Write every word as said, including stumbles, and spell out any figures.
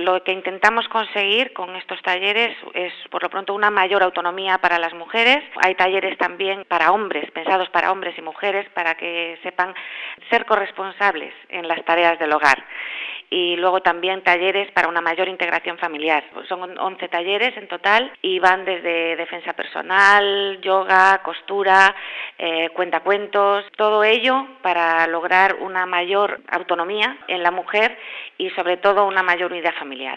Lo que intentamos conseguir con estos talleres es, por lo pronto, una mayor autonomía para las mujeres. Hay talleres también para hombres, pensados para hombres y mujeres, para que sepan ser corresponsables en las tareas del hogar. Y luego también talleres para una mayor integración familiar. Son once talleres en total y van desde defensa personal, yoga, costura, eh, cuentacuentos, todo ello para lograr una mayor autonomía en la mujer y sobre todo una mayor unidad familiar.